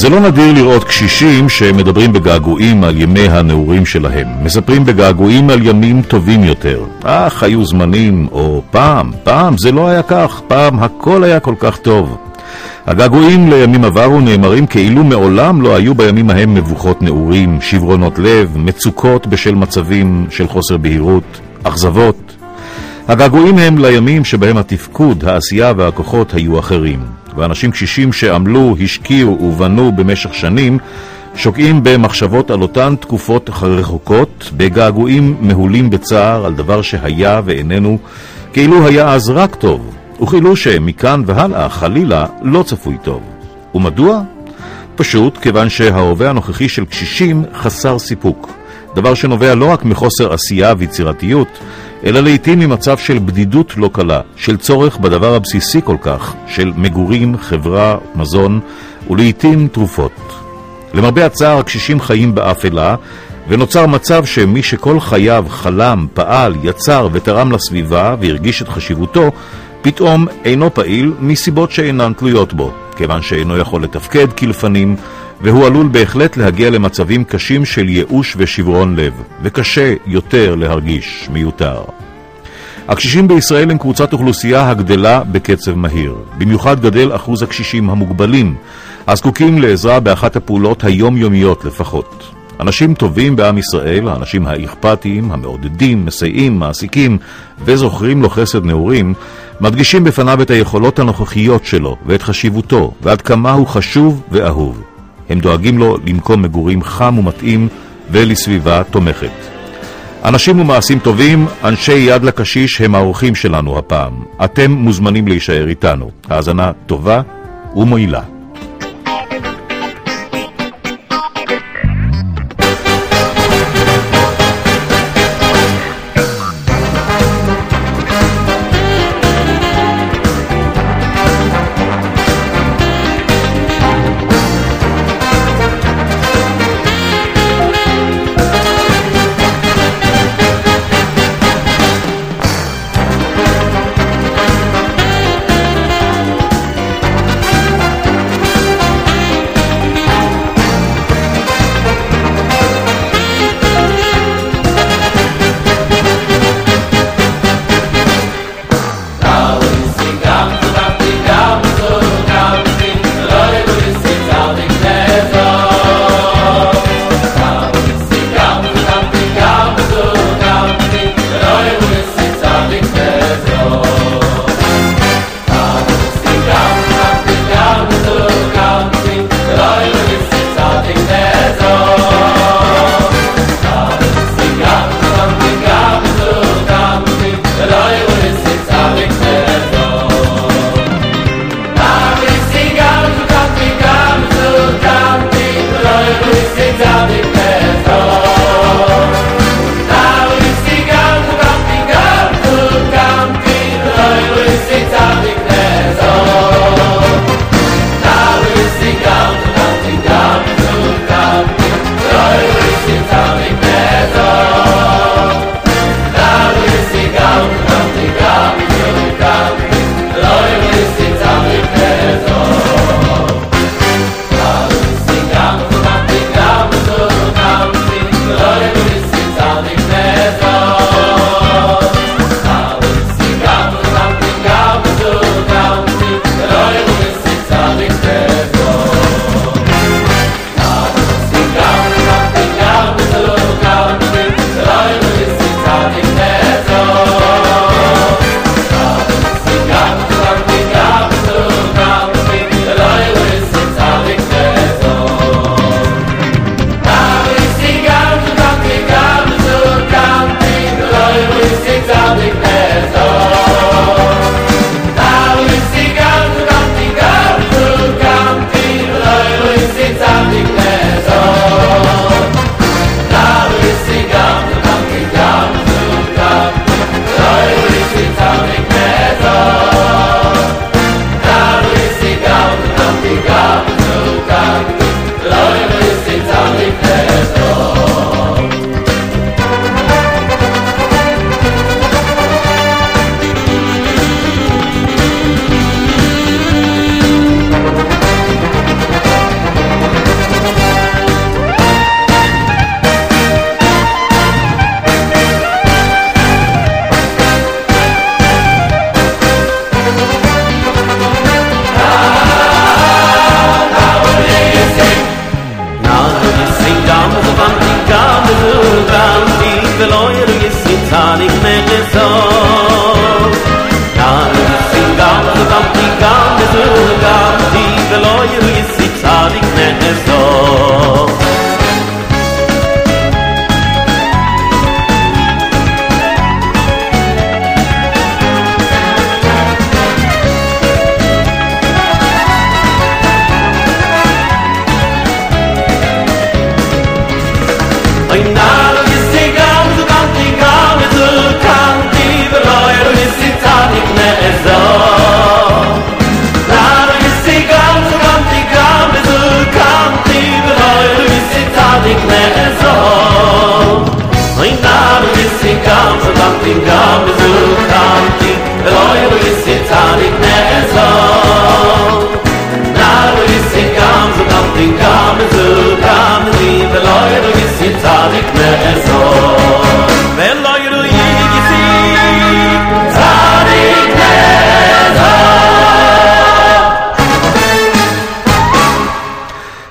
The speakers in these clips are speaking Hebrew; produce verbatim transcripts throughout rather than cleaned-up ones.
זה לא נדיר לראות קשישים שמדברים בגעגועים על ימי הנעורים שלהם. מספרים בגעגועים על ימים טובים יותר. אך, היו זמנים, או פעם, פעם זה לא היה כך, פעם הכל היה כל כך טוב. הגעגועים לימים עברו נאמרים כאילו מעולם לא היו בימים ההם מבוכות נעורים, שברונות לב, מצוקות בשל מצבים של חוסר בהירות, אכזבות. הגעגועים הם לימים שבהם התפקוד, העשייה והכוחות היו אחרים. ואנשים קשישים שעמלו, השקיעו ובנו במשך שנים, שוקעים במחשבות על אותן תקופות רחוקות, בגעגועים מהולים בצער על דבר שהיה ואיננו, כאילו היה אז רק טוב, וכאילו שמכאן והלאה חלילה לא צפוי טוב. ומדוע? פשוט כיוון שההווה הנוכחי של קשישים חסר סיפוק, דבר שנובע לא רק מחוסר עשייה ויצירתיות, אלא לעתים ממצב של בדידות לא קלה, של צורך בדבר הבסיסי כל כך, של מגורים, חברה, מזון, ולעתים תרופות. למרבה הצער, הקשישים חיים באפלה, ונוצר מצב שמי שכל חייו חלם, פעל, יצר ותרם לסביבה והרגיש את חשיבותו, פתאום אינו פעיל מסיבות שאינן תלויות בו, כיוון שאינו יכול לתפקד כלפנים, והוא עלול בהחלט להגיע למצבים קשים של ייאוש ושברון לב, וקשה יותר להרגיש מיותר. הקשישים בישראל הם קבוצת אוכלוסייה הגדלה בקצב מהיר. במיוחד גדל אחוז הקשישים המוגבלים, הזקוקים לעזרה באחת הפעולות היומיומיות לפחות. אנשים טובים בעם ישראל, האנשים האכפתיים, המעודדים, מסייעים, מעסיקים וזוכרים לו חסד נעורים, מדגישים בפניו את היכולות הנוכחיות שלו ואת חשיבותו, ועד כמה הוא חשוב ואהוב. הם דואגים לו למקום מגורים חם ומתאים ולסביבה תומכת. אנשים ומעשים טובים, אנשי יד לקשיש הם האורחים שלנו הפעם. אתם מוזמנים להישאר איתנו. האזנה טובה ומועילה.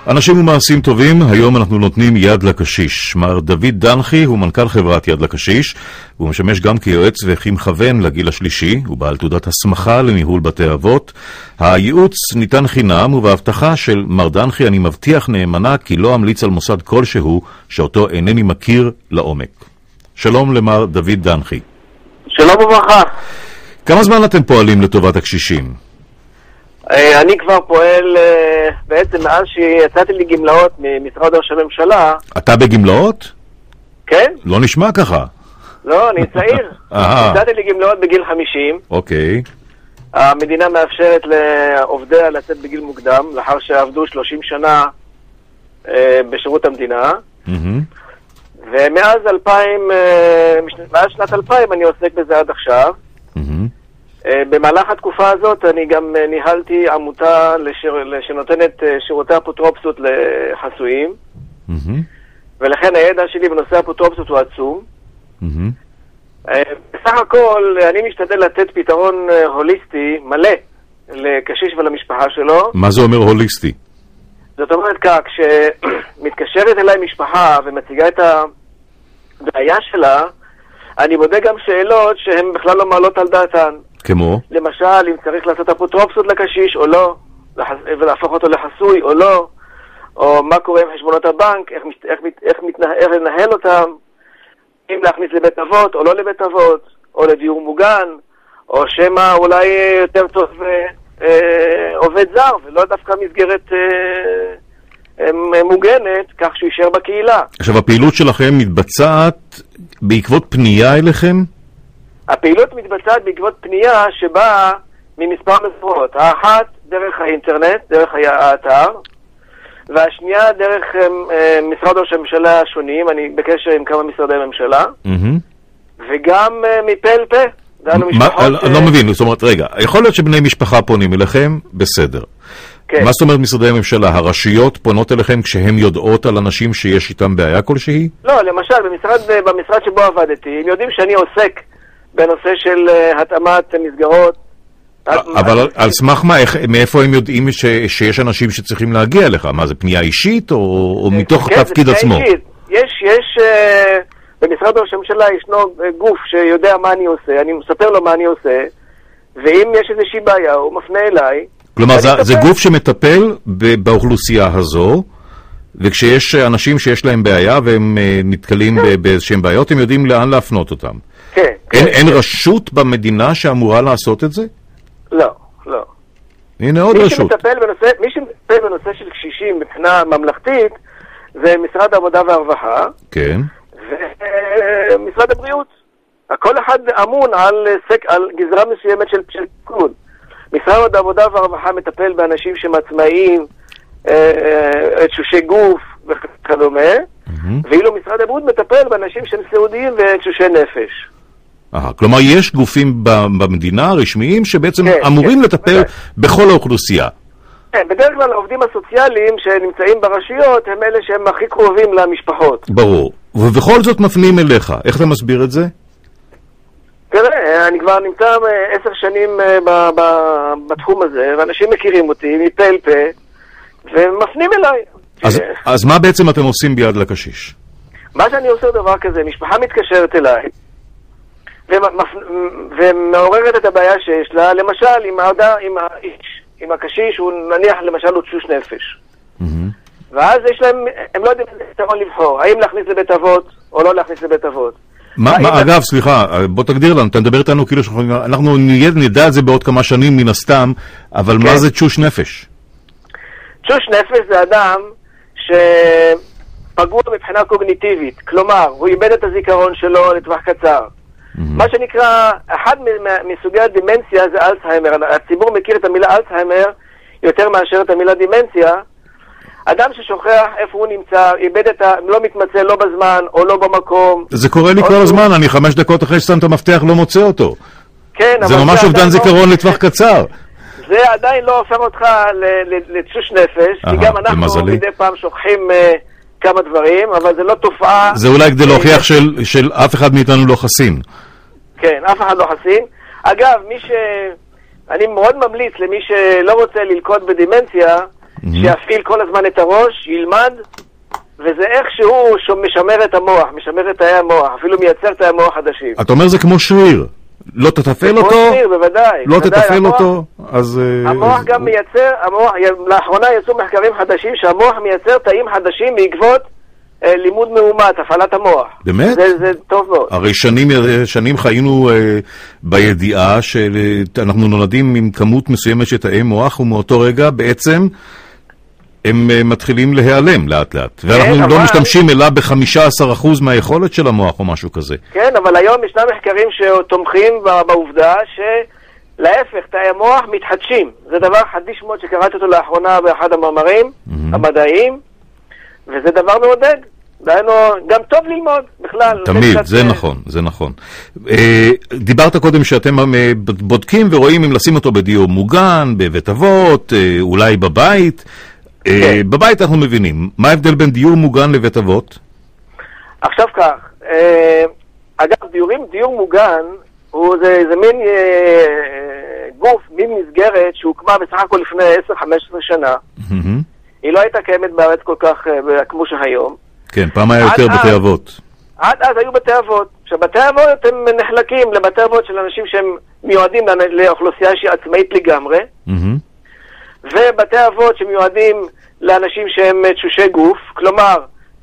אנשים ומעשים טובים, היום אנחנו נותנים יד לקשיש. מר דוד דנחי הוא מנכ"ל חברת יד לקשיש, והוא משמש גם כיועץ וכמכוון לגיל השלישי, הוא בעל תעודת הסמכה לניהול בתי אבות. הייעוץ ניתן חינם, ובהבטחה של מר דנחי אני מבטיח נאמנה כי לא אמליץ על מוסד כלשהו שאותו אינני מכיר לעומק. שלום למר דוד דנחי. שלום וברכה. כמה זמן אתם פועלים לטובת הקשישים? אני כבר פועל בעצם מאז שיצאתי לגמלאות ממשרד ראש הממשלה. אתה בגמלאות? כן. לא נשמע ככה. לא, אני צעיר. יצאתי לגמלאות בגיל חמישים. אוקיי. המדינה מאפשרת לעובדיה לצאת בגיל מוקדם, לאחר שעבדו שלושים שנה בשירות המדינה. ומאז אלפיים, מאז שנת אלפיים אני עוסק בזה עד עכשיו. במהלך התקופה הזאת אני גם ניהלתי עמותה לשיר, שנותנת שירותי אפוטרופסות לחסויים, ולכן הידע שלי בנושא אפוטרופסות הוא עצום. בסך הכל אני משתדל לתת פתרון הוליסטי מלא לקשיש ולמשפחה שלו. מה זה אומר הוליסטי? זאת אומרת כך, כשמתקשרת אליי משפחה ומציגה את הבעיה שלה, אני בודק גם שאלות שהן בכלל לא מעלות על דעתן. כמו? למשל, אם צריך לעשות אפוטרופסות לקשיש או לא, ולהפוך אותו לחסוי או לא, או מה קורה עם חשבונות הבנק, איך, איך, איך, מתנה, איך לנהל אותם, אם להכניס לבית אבות או לא לבית אבות, או לדיור מוגן, או שמה אולי יותר טוב אה, עובד זר, ולא דווקא מסגרת אה, אה, מוגנת, כך שהוא יישאר בקהילה. עכשיו, הפעילות שלכם מתבצעת בעקבות פנייה אליכם? הפעילות מתבצעת בעקבות פנייה שבאה ממספר מסורות. האחת דרך האינטרנט, דרך האתר, והשנייה דרך אה, משרד ראש הממשלה השונים, אני בקשר עם כמה משרדי ממשלה, mm-hmm. וגם אה, מפה אל פה. אני לא מבין, זאת אומרת, רגע, יכול להיות שבני משפחה פונים אליכם, בסדר. כן. מה זאת אומרת משרדי הממשלה? הרשויות פונות אליכם כשהם יודעות על אנשים שיש איתם בעיה כלשהי? לא, למשל, במשרד, במשרד שבו עבדתי, הם יודעים שאני עוסק בנושא של התאמת מסגרות. אבל על סמך מה, מאיפה הם יודעים שיש אנשים שצריכים להגיע לך? מה, זה פנייה אישית או מתוך התפקיד עצמו? יש, יש, במשרד ראש הממשלה ישנו גוף שיודע מה אני עושה, אני מספר לו מה אני עושה, ואם יש איזושהי בעיה, הוא מפנה אליי. כלומר, זה גוף שמטפל באוכלוסייה הזו, וכשיש אנשים שיש להם בעיה והם נתקלים באיזשהם בעיות, הם יודעים לאן להפנות אותם. כן. אין רשות במדינה שאמורה לעשות את זה? לא, לא. הנה עוד רשות. מי שמטפל בנושא של קשישים מבחינה ממלכתית, זה משרד העבודה והרווחה. כן. ומשרד הבריאות. כל אחד אמון על גזרה מסוימת של תיקון. משרד העבודה והרווחה מטפל באנשים שמעצמאיים, תשושי גוף וכדומה, ואילו משרד הבריאות מטפל באנשים שהם סיעודיים ותשושי נפש. אה, כלומר, יש גופים במדינה רשמיים שבעצם אמורים לטפל בכל האוכלוסייה. כן, בדרך כלל העובדים הסוציאליים שנמצאים ברשויות הם אלה שהם הכי קרובים למשפחות. ברור. ובכל זאת מפנים אליך. איך אתה מסביר את זה? תראה, אני כבר נמצא עשר שנים בתחום הזה, ואנשים מכירים אותי מפה אל פה, ומפנים אליי. אז, אז מה בעצם אתם עושים ביד לקשיש? מה שאני עושה דבר כזה, משפחה מתקשרת אליי, ומעוררת את הבעיה שיש לה, למשל, עם העדה, עם האיש, עם הקשיש, הוא נניח למשל הוא תשוש נפש. ואז יש להם, הם לא יודעים איזה פתרון לבחור, האם להכניס לבית אבות, או לא להכניס לבית אבות. מה, מה, אגב, סליחה, בוא תגדיר לנו, אתה מדבר איתנו כאילו שאנחנו נדע את זה בעוד כמה שנים מן הסתם, אבל מה זה תשוש נפש? תשוש נפש זה אדם שפגוע מבחינה קוגניטיבית, כלומר, הוא איבד את הזיכרון שלו לטווח קצר. מה שנקרא, אחד מסוגי הדימנציה זה אלצהיימר. הציבור מכיר את המילה אלצהיימר יותר מאשר את המילה דימנציה. אדם ששוכח איפה הוא נמצא, איבד את ה... לא מתמצא לא בזמן או לא במקום. זה קורה לי כל הזמן, אני חמש דקות אחרי ששם את המפתח לא מוצא אותו. כן, זה ממש אובדן זיכרון לטווח קצר. זה עדיין לא הופך אותך לתשוש נפש, כי גם אנחנו מדי פעם שוכחים כמה דברים, אבל זה לא תופעה... זה אולי כדי להוכיח של אף אחד מאיתנו לא חסין. כן, אף אחד לא חסין. אגב, מי ש... אני מאוד ממליץ למי שלא רוצה ללקות בדימנציה, שיפעיל כל הזמן את הראש, ילמד, וזה איכשהו משמר את המוח, משמר את תאי המוח, אפילו מייצר תאי המוח חדשים. אתה אומר זה כמו שריר, לא תתפעל אותו, כמו שריר, בוודאי. לא תתפעל אותו, אז... המוח גם מייצר, לאחרונה יצאו מחקרים חדשים שהמוח מייצר תאים חדשים בעקבות לימוד מאומת, הפעלת המוח. באמת? זה, זה טוב מאוד. הרי שנים, שנים חיינו אה, בידיעה שאנחנו נולדים עם כמות מסוימת של תאי מוח, ומאותו רגע בעצם הם אה, מתחילים להיעלם לאט לאט. ואנחנו כן, לא אבל... משתמשים אלא ב-חמישה עשר אחוז מהיכולת של המוח או משהו כזה. כן, אבל היום ישנם מחקרים שתומכים בעובדה שלהפך, תאי המוח מתחדשים. זה דבר חדיש מאוד שקראתי אותו לאחרונה באחד המאמרים mm-hmm. המדעיים, וזה דבר מעודד. דיינו, גם טוב ללמוד בכלל. תמיד, זה נכון, זה נכון. דיברת קודם שאתם בודקים ורואים אם לשים אותו בדיור מוגן, בבית אבות, אולי בבית. בבית אנחנו מבינים. מה ההבדל בין דיור מוגן לבית אבות? עכשיו כך, אגב, דיורים, דיור מוגן, זה מין גוף, מין מסגרת שהוקמה בסך הכל לפני עשר חמש עשרה שנה. היא לא הייתה קיימת בארץ כל כך כמו שהיום. כן, פעם היה יותר בתי אבות. עד אז היו בתי אבות. עכשיו, בתי אבות הם נחלקים לבתי אבות של אנשים שהם מיועדים לאוכלוסייה שהיא עצמאית לגמרי, ובתי אבות שמיועדים לאנשים שהם תשושי גוף, כלומר,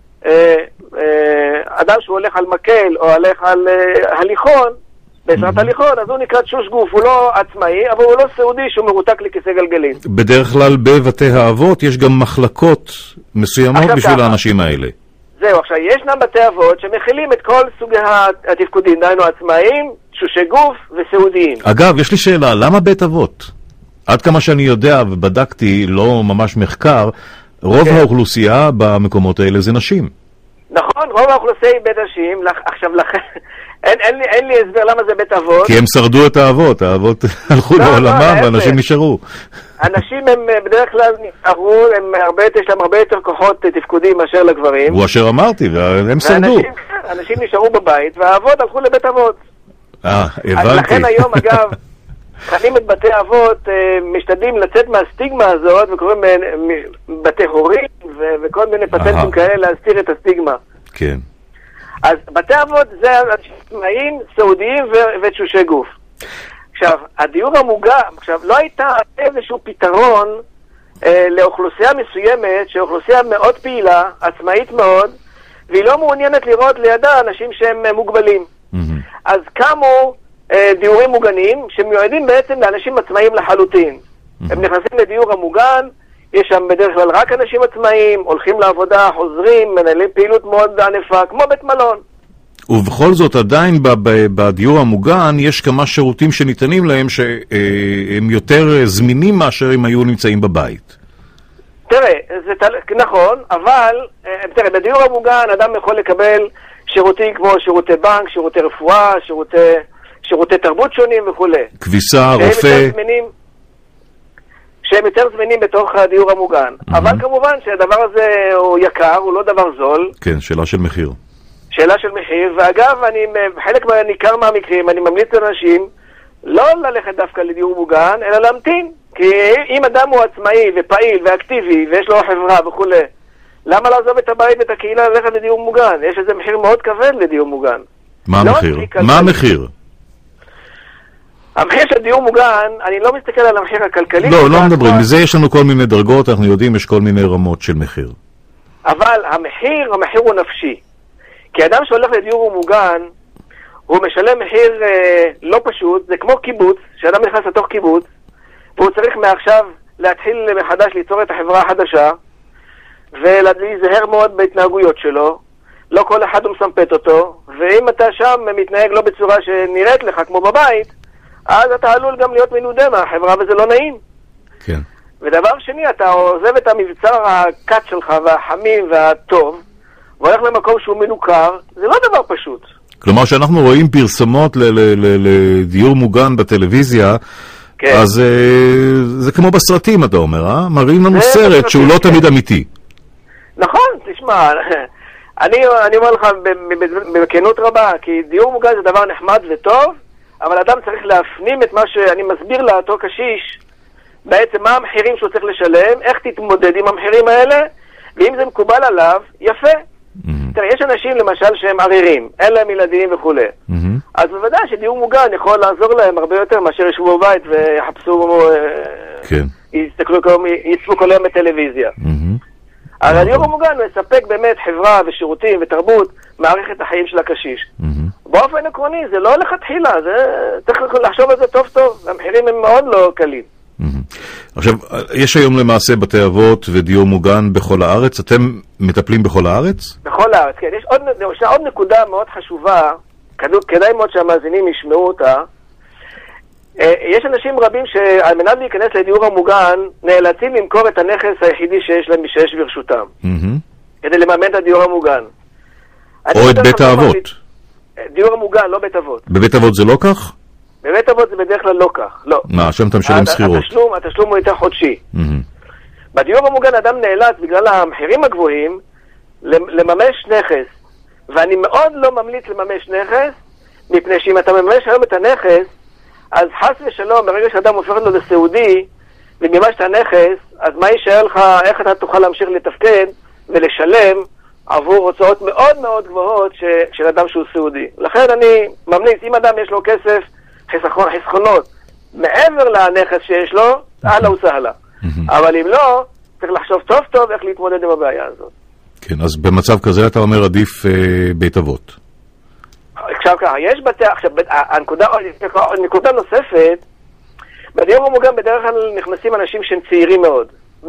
אדם שהוא הולך על מקל או הולך על הליכון, בעזרת הליכון, אז הוא נקרא תשוש גוף, הוא לא עצמאי, אבל הוא לא סעודי שהוא מרותק לכיסא גלגלים. בדרך כלל בבתי האבות יש גם מחלקות מסוימות בשביל האנשים האלה. זהו, עכשיו, ישנם בתי אבות שמכילים את כל סוגי התפקודים, דיינו עצמאיים, תשושי גוף וסעודיים. אגב, יש לי שאלה, למה בית אבות? עד כמה שאני יודע ובדקתי, לא ממש מחקר, רוב כן. האוכלוסייה במקומות האלה זה נשים. נכון, רוב האוכלוסייה היא בית נשים, עכשיו לכן... אין, אין, לי, אין לי הסבר למה זה בית אבות. כי הם שרדו את האבות, האבות הלכו לא, לעולמם לא, ואנשים נשארו. אנשים הם בדרך כלל נשארו, הם הרבה, יש להם הרבה יותר כוחות תפקודים מאשר לגברים. הוא אשר אמרתי, והם שרדו. ואנשים, אנשים נשארו בבית, והאבות הלכו לבית אבות. אה, הבנתי. אז לכן היום, אגב, חנים את בתי אבות, משתדלים לצאת מהסטיגמה הזאת, וקוראים בתי הורים, וכל מיני פטנטים כאלה להסתיר את הסטיגמה. כן. אז בתי אבות זה עצמאים, סעודיים ותשושי גוף. עכשיו, הדיור המוגן, עכשיו, לא הייתה איזשהו פתרון אה, לאוכלוסייה מסוימת, שאוכלוסייה מאוד פעילה, עצמאית מאוד, והיא לא מעוניינת לראות לידה אנשים שהם אה, מוגבלים. Mm-hmm. אז קמו אה, דיורים מוגנים, שמיועדים בעצם לאנשים עצמאיים לחלוטין. Mm-hmm. הם נכנסים לדיור המוגן, יש שם בדרך כלל רק אנשים עצמאיים, הולכים לעבודה, חוזרים, מנהלים פעילות מאוד ענפה, כמו בית מלון. ובכל זאת, עדיין בדיור המוגן יש כמה שירותים שניתנים להם שהם יותר זמינים מאשר הם היו נמצאים בבית. תראה, זה נכון, אבל תראה, בדיור המוגן אדם יכול לקבל שירותים כמו שירותי בנק, שירותי רפואה, שירותי, שירותי תרבות שונים וכו'. כביסה, רופא... שהם יותר זמינים בתוך הדיור המוגן. Mm-hmm. אבל כמובן שהדבר הזה הוא יקר, הוא לא דבר זול. כן, שאלה של מחיר. שאלה של מחיר, ואגב, אני, חלק ניכר מהמקרים, אני ממליץ לאנשים לא ללכת דווקא לדיור מוגן, אלא להמתין. כי אם אדם הוא עצמאי ופעיל ואקטיבי, ויש לו חברה וכו', למה לעזוב את הבית ואת הקהילה ללכת לדיור מוגן? יש איזה מחיר מאוד כבד לדיור מוגן. מה המחיר? לא מה המחיר? המחיר של דיור מוגן, אני לא מסתכל על המחיר הכלכלי. לא, לא מדברים. מזה יש לנו כל מיני דרגות, אנחנו יודעים, יש כל מיני רמות של מחיר. אבל המחיר, המחיר הוא נפשי. כי אדם שהולך לדיור מוגן, הוא משלם מחיר אה, לא פשוט, זה כמו קיבוץ, שאדם נכנס לתוך קיבוץ, והוא צריך מעכשיו להתחיל מחדש ליצור את החברה החדשה, ולהיזהר מאוד בהתנהגויות שלו, לא כל אחד הוא מסמפת אותו, ואם אתה שם מתנהג לא בצורה שנראית לך כמו בבית, אז אתה עלול גם להיות מנודה מהחברה, וזה לא נעים. כן. ודבר שני, אתה עוזב את המבצר הקט שלך, והחמים והטוב, והולך למקום שהוא מנוכר, זה לא דבר פשוט. כלומר, שאנחנו רואים פרסומות לדיור מוגן בטלוויזיה, כן. אז אה, זה כמו בסרטים, אתה אומר, אה? מראים לנו סרט שהוא לא תמיד אמיתי. נכון, תשמע, אני, אני אומר לך בכנות רבה, כי דיור מוגן זה דבר נחמד וטוב, אבל אדם צריך להפנים את מה שאני מסביר לאותו קשיש, בעצם מה המחירים שהוא צריך לשלם, איך תתמודד עם המחירים האלה, ואם זה מקובל עליו, יפה. Mm-hmm. תראה, יש אנשים למשל שהם ערירים, אין להם ילדים וכו'. Mm-hmm. אז בוודאי שדיור מוגן יכול לעזור להם הרבה יותר מאשר ישבו בבית ויחפשו, כן. יסתכלו, יצפו כל היום בטלוויזיה. Mm-hmm. אבל הדיור המוגן הוא יספק באמת חברה ושירותים ותרבות, מערכת החיים של הקשיש. Mm-hmm. באופן עקרוני, זה לא לכתחילה, זה צריך לחשוב על זה טוב טוב, המחירים הם מאוד לא קלים. Mm-hmm. עכשיו, יש היום למעשה בתי אבות ודיור מוגן בכל הארץ, אתם מטפלים בכל הארץ? בכל הארץ, כן. יש עוד, יש עוד נקודה מאוד חשובה, כדאי מאוד שהמאזינים ישמעו אותה. יש אנשים רבים שעל מנת להיכנס לדיור המוגן נאלצים למכור את הנכס היחידי שיש להם שיש ברשותם כדי לממן את הדיור המוגן או את בית האבות. דיור המוגן, לא בית אבות. בבית אבות זה לא כך? בבית אבות זה בדרך כלל לא כך, לא. מה, שם אתה משלם שכירות? התשלום, התשלום הוא יותר חודשי. בדיור המוגן אדם נאלץ בגלל המחירים הגבוהים לממש נכס, ואני מאוד לא ממליץ לממש נכס, מפני שאם אתה ממש היום את הנכס אז חס ושלום, ברגע שאדם הופך לו לסעודי, ומימשת הנכס, אז מה יישאר לך, איך אתה תוכל להמשיך לתפקד ולשלם עבור הוצאות מאוד מאוד גבוהות ש... של אדם שהוא סעודי. לכן אני ממליץ, אם אדם יש לו כסף, חסכון, חסכונות, מעבר לנכס שיש לו, אהלה וסהלה. אבל אם לא, צריך לחשוב טוב טוב איך להתמודד עם הבעיה הזאת. כן, אז במצב כזה אתה אומר עדיף אה, בית אבות. עכשיו ככה, יש בתי, עכשיו, הנקודה, נקודה נוספת, בדיור המוגן בדרך כלל נכנסים אנשים שהם צעירים מאוד,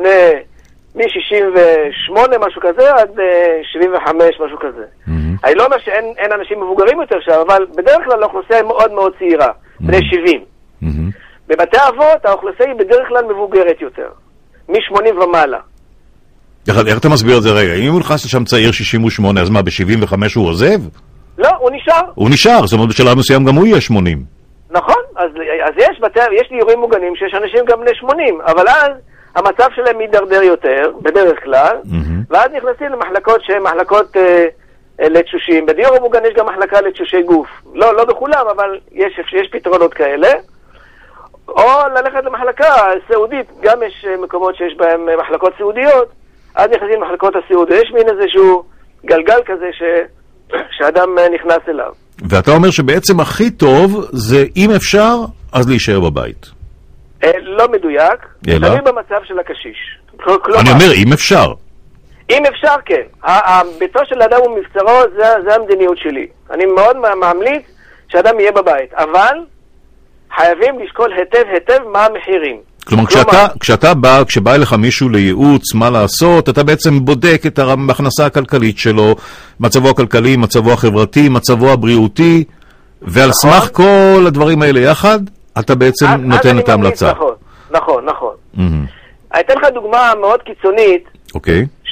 מ-שישים ושמונה משהו כזה עד שבעים וחמש משהו כזה. Mm-hmm. אני לא אומר שאין אנשים מבוגרים יותר שם, אבל בדרך כלל האוכלוסייה היא מאוד מאוד צעירה, mm-hmm. בני שבעים. Mm-hmm. בבתי אבות האוכלוסייה היא בדרך כלל מבוגרת יותר, מ-שמונים ומעלה. איך אתה מסביר את זה רגע? אם הוא נכנס לשם צעיר שישים ושמונה, אז מה, ב-שבעים וחמש הוא עוזב? לא, הוא נשאר. הוא נשאר, זאת אומרת בשלב מסוים גם הוא יהיה שמונים. נכון, אז, אז יש, בתי, יש דיורים מוגנים שיש אנשים גם בני שמונים, אבל אז המצב שלהם מידרדר יותר, בדרך כלל, mm-hmm. ואז נכנסים למחלקות שהן מחלקות אה, אה, לתשושים. בדיור המוגן יש גם מחלקה לתשושי גוף. לא, לא בכולם, אבל יש, יש פתרונות כאלה. או ללכת למחלקה סעודית, גם יש מקומות שיש בהם מחלקות סעודיות, אז נכנסים למחלקות הסיעוד. יש מין איזשהו גלגל כזה ש... שאדם נכנס אליו. ואתה אומר שבעצם הכי טוב זה אם אפשר, אז להישאר בבית. אה, לא מדויק. אלא? תלוי במצב של הקשיש. כלומר, אני אומר, אם אפשר. אם אפשר, כן. הביתו של אדם ומבצרו, זה, זה המדיניות שלי. אני מאוד ממליץ שאדם יהיה בבית. אבל חייבים לשקול היטב היטב מה המחירים. כלומר, כשאתה, כשאתה בא, כשבא אליך מישהו לייעוץ, מה לעשות, אתה בעצם בודק את ההכנסה הכלכלית שלו, מצבו הכלכלי, מצבו החברתי, מצבו הבריאותי, ועל נכון. סמך כל הדברים האלה יחד, אתה בעצם אז, נותן אז את ההמלצה. נכון, נכון, נכון. Mm-hmm. אני אתן לך דוגמה מאוד קיצונית, אוקיי. Okay.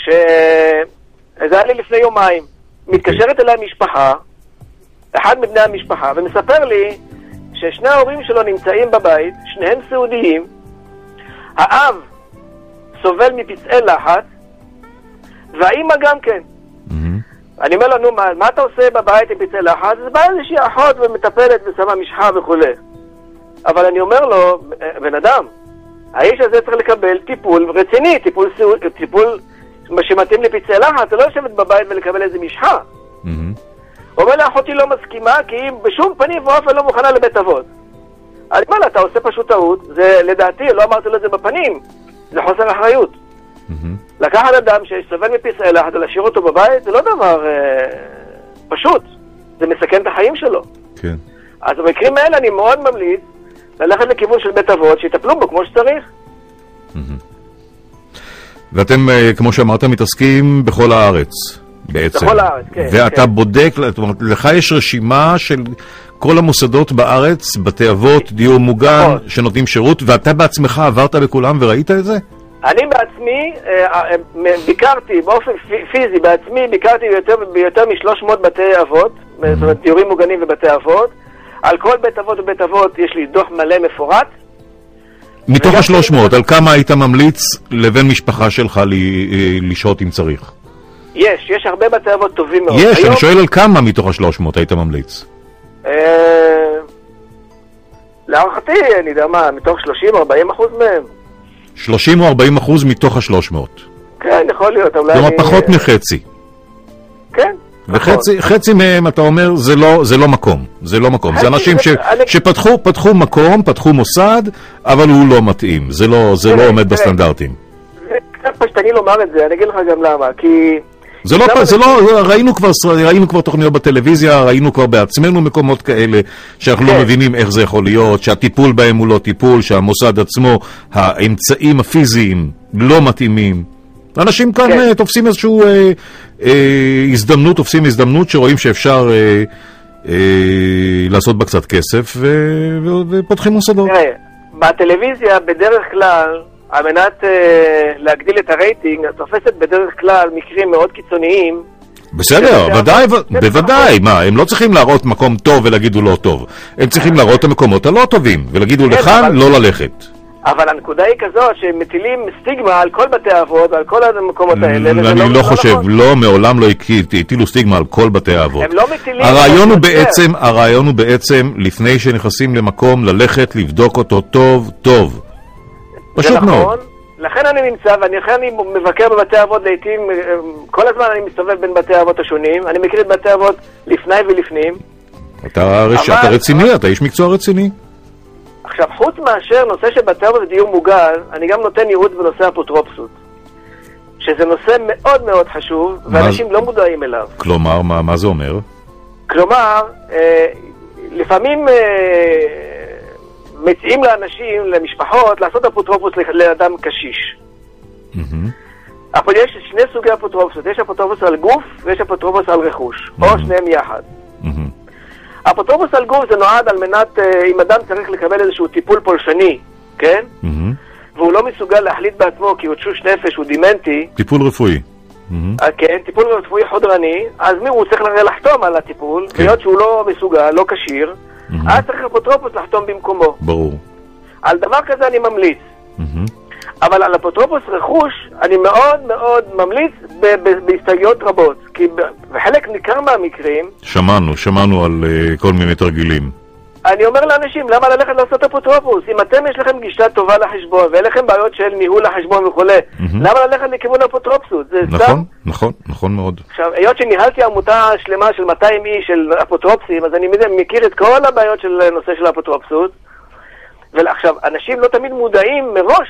שזה היה לי לפני יומיים. Okay. מתקשרת אליי משפחה, אחד מבני המשפחה, ומספר לי ששני ההורים שלו נמצאים בבית, שניהם סעודיים, האב סובל מפצעי לחץ, והאימא גם כן. Mm-hmm. אני אומר לנו, מה, מה אתה עושה בבית עם פצעי לחץ? אז באה איזושהי אחות ומטפלת ושמה משחה וכו'. אבל אני אומר לו, בן אדם, האיש הזה צריך לקבל טיפול רציני, טיפול, טיפול שמתאים לפצעי לחץ, אתה לא יושבת בבית ולקבל איזה משחה. Mm-hmm. הוא אומר לה, אחותי לא מסכימה, כי היא בשום פנים ואופן לא מוכנה לבית אבות. אני אומר לה, אתה עושה פשוט טעות, זה לדעתי, לא אמרתי לו את זה בפנים, זה חוסר אחריות. Mm-hmm. לקחת אדם שסובל מפצעי לחץ ולהשאיר אותו בבית, זה לא דבר אה, פשוט, זה מסכן את החיים שלו. כן. אז במקרים האלה אני מאוד ממליץ ללכת לכיוון של בית אבות, שיטפלו בו כמו שצריך. Mm-hmm. ואתם, כמו שאמרת, מתעסקים בכל הארץ, בעצם. בכל הארץ, כן. ואתה כן. בודק, זאת אומרת, לך יש רשימה של כל המוסדות בארץ, בתי אבות, דיור מוגן, נכון. שנותנים שירות, ואתה בעצמך עברת בכולם וראית את זה? אני בעצמי ביקרתי, באופן פיזי, בעצמי ביקרתי ביותר, ביותר מ-שלוש מאות בתי אבות, mm-hmm. זאת אומרת, דיורים מוגנים ובתי אבות. על כל בית אבות ובית אבות יש לי דוח מלא מפורט. מתוך ה-שלוש מאות, על כמה היית ממליץ לבן משפחה שלך לשהות אם צריך? יש, יש הרבה בתי אבות טובים מאוד. יש, אני שואל על כמה מתוך ה-שלוש מאות היית ממליץ? להערכתי, אני יודע מה, מתוך שלושים עד ארבעים אחוז מהם. שלושים או ארבעים אחוז מתוך ה-שלוש מאות. כן, יכול להיות. כלומר, פחות מחצי. כן. וחצי חצי מהם, אתה אומר, זה לא, זה לא מקום. זה לא מקום. זה אנשים ש, שפתחו, פתחו מקום, פתחו מוסד, אבל הוא לא מתאים. זה לא, זה לא עומד בסטנדרטים. זה קצת פשטני לומר את זה, אני אגיד לך גם למה. כי... זה לא, זה לא, ראינו כבר, ראינו כבר תוכניות בטלוויזיה, ראינו כבר בעצמנו מקומות כאלה, שאנחנו לא מבינים איך זה יכול להיות, שהטיפול בהם הוא לא טיפול, שהמוסד עצמו, האמצעים הפיזיים לא מתאימים. אנשים כאן תופסים איזשהו הזדמנות, תופסים הזדמנות שרואים שאפשר לעשות בה קצת כסף, ופותחים מוסדות. תראה, בטלוויזיה בדרך כלל, על מנת uh, להגדיל את הרייטינג, תופסת בדרך כלל מקרים מאוד קיצוניים. בסדר, ודאי, בוודאי. מה, הם לא צריכים להראות מקום טוב ולהגיד הוא לא טוב. הם צריכים להראות את המקומות הלא טובים, ולהגידו לכאן לא ללכת. אבל הנקודה היא כזאת שהם מטילים סטיגמה על כל בתי האבות, על כל המקומות האלה. אני לא חושב, לא, מעולם לא הטילו סטיגמה על כל בתי האבות. הם לא מטילים... הרעיון הוא בעצם, הרעיון הוא בעצם, לפני שנכנסים למקום, ללכת, לבדוק אותו טוב, טוב. פשוט נכון, מאוד. לכן אני נמצא, ולכן אני מבקר בבתי אבות לעתים, כל הזמן אני מסתובב בין בתי אבות השונים, אני מכיר את בתי אבות לפני ולפנים. אתה, אבל... אתה רציני, אתה איש מקצוע רציני. עכשיו, חוץ מאשר נושא של בתי אבות ודיור מוגן, אני גם נותן ייעוץ בנושא אפוטרופסות, שזה נושא מאוד מאוד חשוב, ואנשים מה... לא מודעים אליו. כלומר, מה, מה זה אומר? כלומר, אה, לפעמים... אה, מציעים לאנשים, למשפחות, לעשות אפוטרופוס לאדם קשיש. אבל יש שני סוגי אפוטרופוס. יש אפוטרופוס על גוף ויש אפוטרופוס על רכוש. או שניהם יחד. אפוטרופוס על גוף זה נועד על מנת, אם אדם צריך לקבל איזשהו טיפול פולשני, כן? והוא לא מסוגל להחליט בעצמו כי הוא תשוש נפש, הוא דימנטי. טיפול רפואי. כן, טיפול רפואי חודרני. אז מי הוא צריך לחתום על הטיפול, להיות שהוא לא מסוגל, לא קשיר. אז צריך אפוטרופוס לחתום במקומו. ברור. על דבר כזה אני ממליץ. אבל על אפוטרופוס רכוש אני מאוד מאוד ממליץ בהסתייגויות רבות. כי בחלק ניכר מהמקרים... שמענו, שמענו על כל מיני תרגילים. אני אומר לאנשים, למה ללכת לעשות אפוטרופוס? אם אתם יש לכם גישה טובה לחשבון, ואין לכם בעיות של ניהול החשבון וכו', למה ללכת לכיוון אפוטרופסות? נכון, נכון, נכון מאוד. עכשיו, היות שניהלתי עמותה שלמה של מאתיים איש של אפוטרופסים, אז אני מכיר את כל הבעיות של נושא של אפוטרופסות, ועכשיו, אנשים לא תמיד מודעים מראש.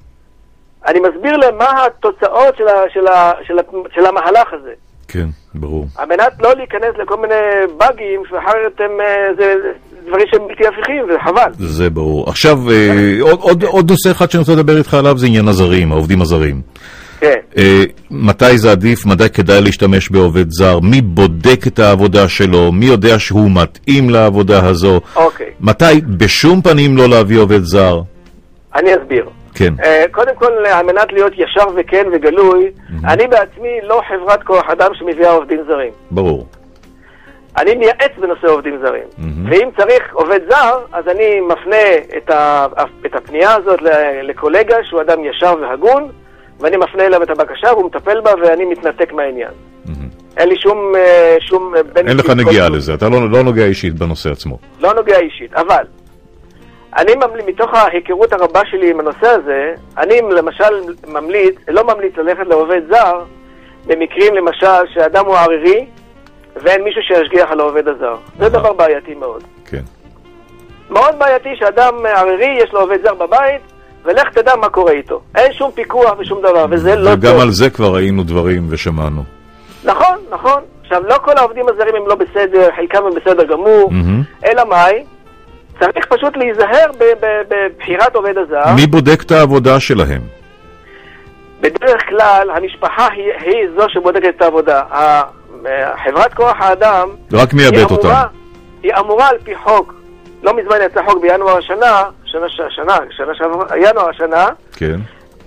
אני מסביר להם מה התוצאות של, ה, של, ה, של, ה, של המהלך הזה. כן, ברור. על מנת לא להיכנס לכל מיני בגים, ואחרת הם, זה דברים שהם בלתי הפיכים, וזה חבל. זה ברור. עכשיו, עוד, עוד, עוד נושא אחד שאני רוצה לדבר איתך עליו, זה עניין הזרים, העובדים הזרים. כן. מתי זה עדיף, מתי כדאי להשתמש בעובד זר, מי בודק את העבודה שלו, מי יודע שהוא מתאים לעבודה הזו, אוקיי. מתי בשום פנים לא להביא עובד זר? אני אסביר. כן. קודם כל, על מנת להיות ישר וכן וגלוי, אני בעצמי לא חברת כוח אדם שמביאה עובדים זרים. ברור. אני מייעץ בנושא עובדים זרים. ואם צריך עובד זר, אז אני מפנה את הפנייה הזאת לקולגה שהוא אדם ישר והגון, ואני מפנה אליו את הבקשה, והוא מטפל בה, ואני מתנתק מהעניין. אין לי שום... שום אין לך נגיעה לזה, אתה לא, לא נוגע אישית בנושא עצמו. לא נוגע אישית, אבל אני ממליץ, מתוך ההיכרות הרבה שלי עם הנושא הזה, אני למשל ממליץ, לא ממליץ ללכת לעובד זר, במקרים למשל שאדם הוא ערירי, ואין מישהו שישגיח על העובד הזר. זה דבר בעייתי מאוד. כן. מאוד בעייתי שאדם ערירי, יש לו עובד זר בבית, ולך תדע מה קורה איתו. אין שום פיקוח ושום דבר, וזה לא טוב. וגם על זה כבר ראינו דברים ושמענו. נכון, נכון. עכשיו, לא כל העובדים הזרים הם לא בסדר, חלקם הם בסדר גמור, אלא מאי? צריך פשוט להיזהר בבחירת עובד הזר. מי בודק את העבודה שלהם? בדרך כלל, המשפחה היא, היא זו שבודקת את העבודה. חברת כוח האדם... רק מייבט אותם. היא אמורה על פי חוק, לא מזמן יצא חוק בינואר השנה, שנה, שנה, שנה, שנה, ינואר השנה, כן.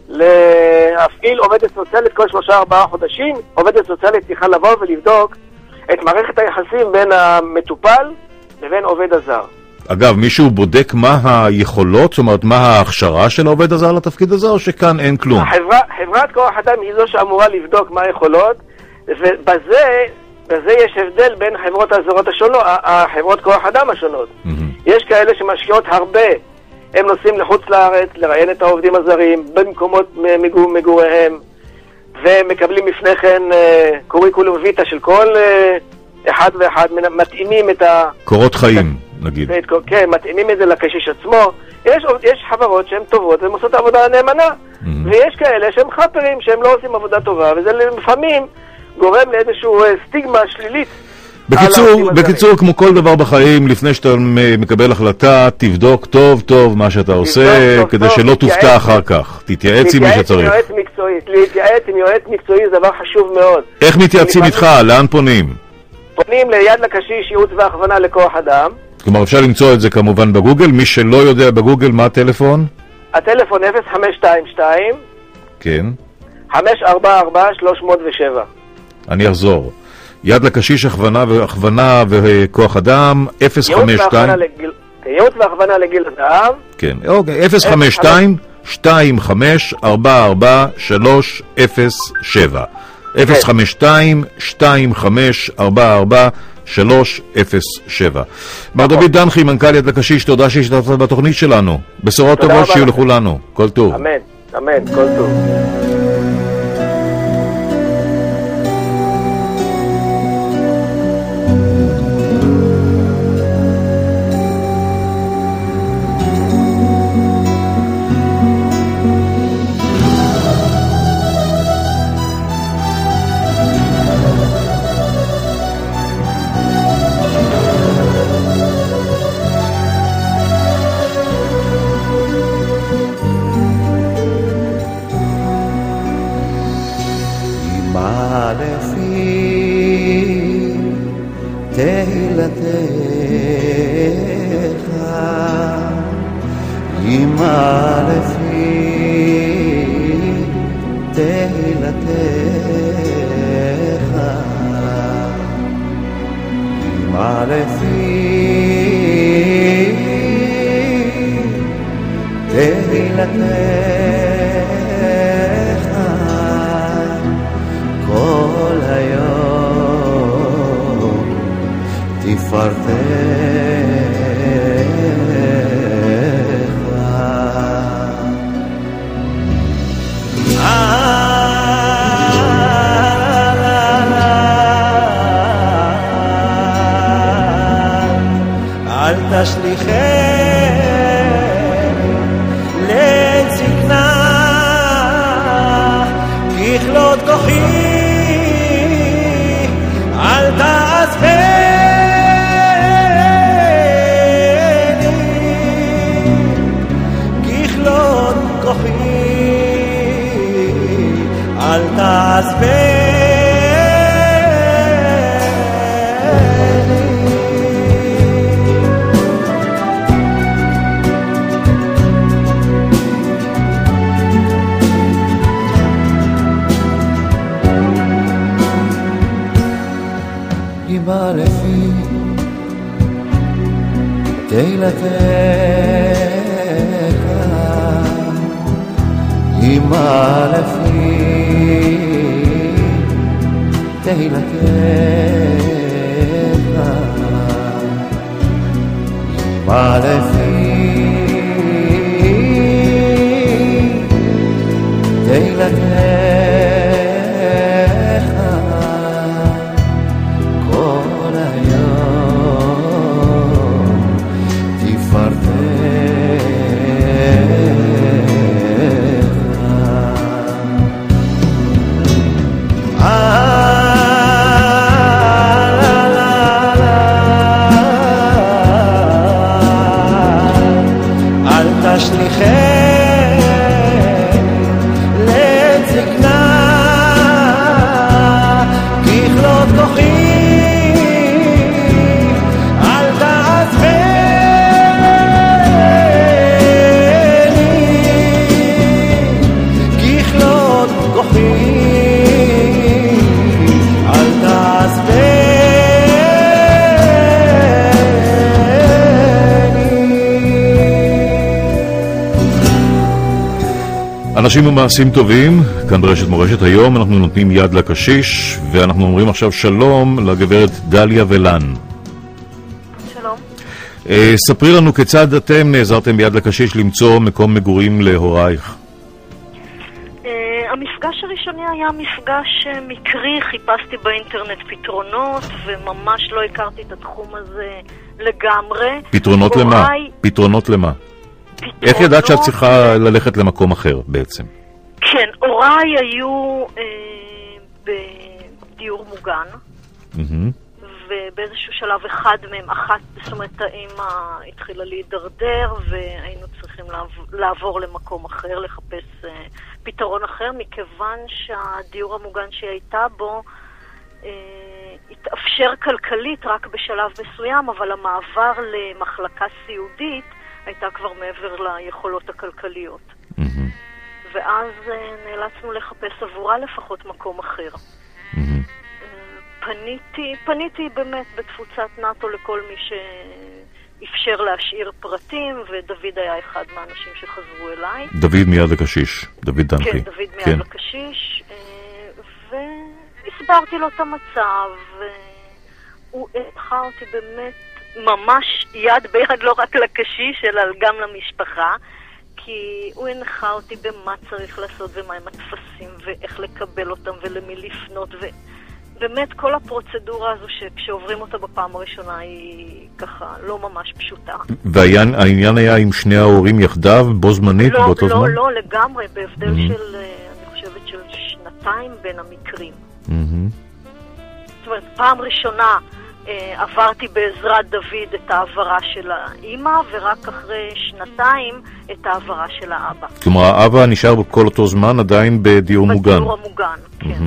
להפעיל עובדת סוציאלית כל שלושה ארבעה חודשים. עובדת סוציאלית צריכה לבוא ולבדוק את מערכת היחסים בין המטופל לבין עובד הזר. אגב, מישהו בודק מה היכולות, זאת אומרת, מה ההכשרה של העובד הזר לתפקיד הזה, או שכאן אין כלום? החברה, חברת כוח אדם היא זו שאמורה לבדוק מה היכולות, ובזה בזה יש הבדל בין חברות הזרות השונות, החברות כוח אדם השונות. Mm-hmm. יש כאלה שמשקיעות הרבה הם נוסעים לחוץ לארץ, לראיין את העובדים הזרים במקומות מגור, מגוריהם, ומקבלים לפני כן קוריקולום ויטה של כל אחד ואחד, מתאימים את ה... קורות חיים, נגיד. כן, מתאימים את זה לקשיש עצמו. יש, יש חברות שהן טובות והן עושות עבודה נאמנה, mm-hmm. ויש כאלה שהם חפרים, שהם לא עושים עבודה טובה, וזה לפעמים גורם לאיזשהו סטיגמה שלילית. בקיצור, בקיצור, כמו כל דבר בחיים, לפני שאתה מקבל החלטה, תבדוק טוב טוב מה שאתה עושה, טוב, כדי טוב, שלא תופתע אחר כך. תתייעץ עם מי שצריך. להתייעץ עם יועץ מקצועי, להתייעץ עם יועץ מקצועי זה דבר חשוב מאוד. איך מתייעצים איתך? לאן פונים? פונים ליד לקשיש, ייעוץ והכוונה לכוח אדם. כלומר, אפשר למצוא את זה כמובן בגוגל. מי שלא יודע בגוגל, מה הטלפון? הטלפון אפס חמש שתיים שתיים כן. חמש ארבע ארבע שלוש מאות ושבע. אני אחזור. יד לקשיש, הכוונה והכוונה וכוח אדם, אפס חמש שתיים ייעוץ והכוונה לגיל הזהב. כן, אוקיי, אפס חמש שתיים שתיים חמש ארבע ארבע שלוש אפס שבע. אפס חמש שתיים שתיים חמש ארבע ארבע שלוש אפס שבע. מר דוד דנחי, מנכ"ל יד לקשיש, תודה שהשתתפת בתוכנית שלנו. בשורות טובות שיהיו לכולנו. כל טוב. אמן, אמן, כל טוב. אנשים ומעשים טובים, כאן ברשת מורשת. היום אנחנו נותנים יד לקשיש, ואנחנו אומרים עכשיו שלום לגברת דליה ולן. שלום. ספרי לנו כיצד אתם נעזרתם ביד לקשיש למצוא מקום מגורים להורייך. המפגש הראשוני היה מפגש מקרי, חיפשתי באינטרנט פתרונות וממש לא הכרתי את התחום הזה לגמרי. פתרונות למה? פתרונות למה? איך ידעת שאת צריכה ללכת למקום אחר בעצם? כן, הוריי היו אה, בדיור מוגן, mm-hmm. ובאיזשהו שלב אחד מהם, אחת, זאת אומרת, האמא התחילה להידרדר, והיינו צריכים לעבור, לעבור למקום אחר, לחפש אה, פתרון אחר, מכיוון שהדיור המוגן שהיא הייתה בו אה, התאפשר כלכלית רק בשלב מסוים, אבל המעבר למחלקה סיעודית הייתה כבר מעבר ליכולות הכלכליות. Mm-hmm. ואז נאלצנו לחפש עבורה לפחות מקום אחר. Mm-hmm. פניתי, פניתי באמת בתפוצת נאטו לכל מי שאפשר להשאיר פרטים, ודוד היה אחד מהאנשים שחזרו אליי. דוד מיד לקשיש, דוד דנחי. כן, דוד מיד כן. לקשיש, והסברתי לו את המצב, והוא התחה אותי באמת ממש יד ביד, לא רק לקשיש, אלא גם למשפחה, כי הוא הנחה אותי במה צריך לעשות ומה הם התפסים ואיך לקבל אותם ולמי לפנות, ובאמת כל הפרוצדורה הזו שכשעוברים אותה בפעם הראשונה היא ככה לא ממש פשוטה. והעניין היה עם שני ההורים יחדיו בו זמנית? לא, באותו לא, זמן? לא, לגמרי, בהבדל mm-hmm. של, אני חושבת של שנתיים בין המקרים. Mm-hmm. זאת אומרת, פעם ראשונה עברתי בעזרת דוד את העברה של האמא, ורק אחרי שנתיים את העברה של האבא. כלומר, האבא נשאר בכל אותו זמן עדיין בדיור מוגן. בדיור המוגן, כן.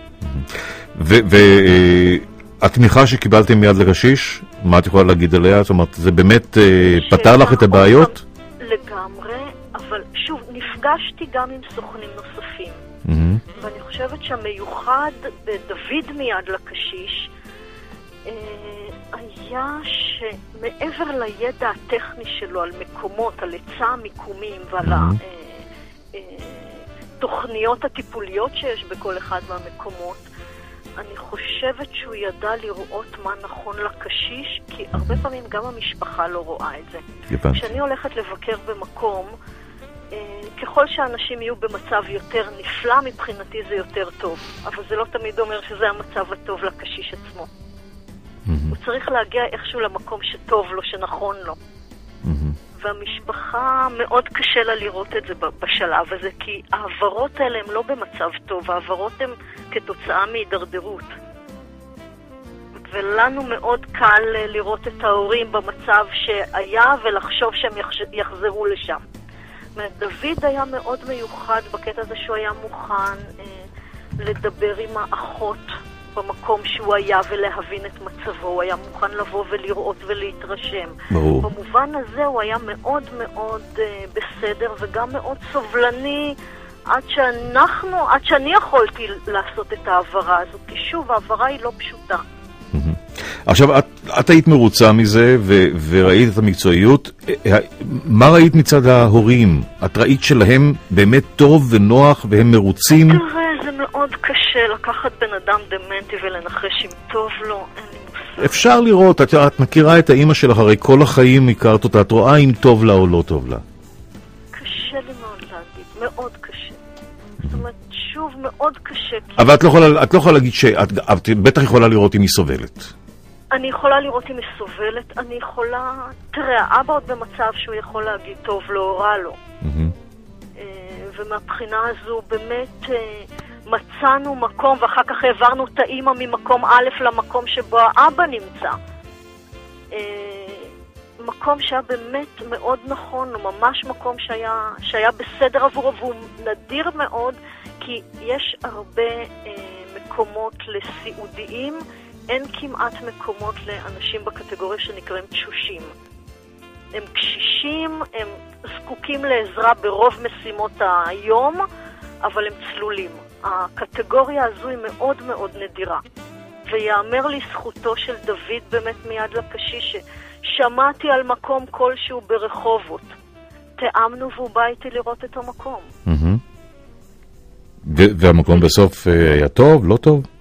והתמיכה שקיבלתם מיד לקשיש, מה את יכולה להגיד עליה? זאת אומרת, זה באמת פתר לך את הבעיות? לגמרי, אבל שוב, נפגשתי גם עם סוכנים נוספים. ואני חושבת שהמיוחד בדוד מיד לקשיש, היה שמעבר לידע הטכני שלו על מקומות, על היצע המיקומים ועל התוכניות הטיפוליות שיש בכל אחד מהמקומות, אני חושבת שהוא ידע לראות מה נכון לקשיש, כי הרבה פעמים גם המשפחה לא רואה את זה. כשאני הולכת לבקר במקום, ככל שאנשים יהיו במצב יותר נפלא, מבחינתי זה יותר טוב, אבל זה לא תמיד אומר שזה המצב הטוב לקשיש עצמו. Mm-hmm. הוא צריך להגיע איכשהו למקום שטוב לו, שנכון לו. Mm-hmm. והמשפחה מאוד קשה לה לראות את זה בשלב הזה, כי העברות האלה הן לא במצב טוב, העברות הן כתוצאה מהידרדרות. ולנו מאוד קל לראות את ההורים במצב שהיה ולחשוב שהם יחזרו לשם. דוד היה מאוד מיוחד בקטע הזה שהוא היה מוכן אה, לדבר עם האחות במקום שהוא היה ולהבין את מצבו, הוא היה מוכן לבוא ולראות ולהתרשם. ברור. במובן הזה הוא היה מאוד מאוד uh, בסדר וגם מאוד סובלני עד שאנחנו, עד שאני יכולתי לעשות את העברה הזאת, כי שוב, העברה היא לא פשוטה. עכשיו, את, את היית מרוצה מזה ו, וראית את המקצועיות. מה ראית מצד ההורים? את ראית שלהם באמת טוב ונוח והם מרוצים? תראה, זה מאוד קשה לקחת בן אדם דמנטי ולנחש אם טוב לו, אין לי מושג. אפשר לראות, את, את מכירה את האמא שלך, הרי כל החיים הכרת אותה, את רואה אם טוב לה או לא טוב לה. קשה לי מאוד להגיד, מאוד קשה. זאת אומרת, שוב, מאוד קשה. אבל את לא יכולה, את לא יכולה להגיד שאת את בטח יכולה לראות אם היא סובלת. אני יכולה לראות אם היא סובלת, אני יכולה... תראה, האבא עוד במצב שהוא יכול להגיד טוב לו או רע לו. Mm-hmm. ומהבחינה הזו באמת מצאנו מקום, ואחר כך העברנו את האמא ממקום א' למקום שבו האבא נמצא. מקום שהיה באמת מאוד נכון, הוא ממש מקום שהיה, שהיה בסדר עבורו, והוא נדיר מאוד, כי יש הרבה מקומות לסיעודיים, אין כמעט מקומות לאנשים בקטגוריה שנקראים תשושים. הם קשישים, הם זקוקים לעזרה ברוב משימות היום, אבל הם צלולים. הקטגוריה הזו היא מאוד מאוד נדירה. ויאמר לי זכותו של דוד באמת מיד לקשיש, ששמעתי על מקום כלשהו ברחובות. תאמנו והוא בא איתי לראות את המקום. והמקום בסוף היה טוב, לא טוב?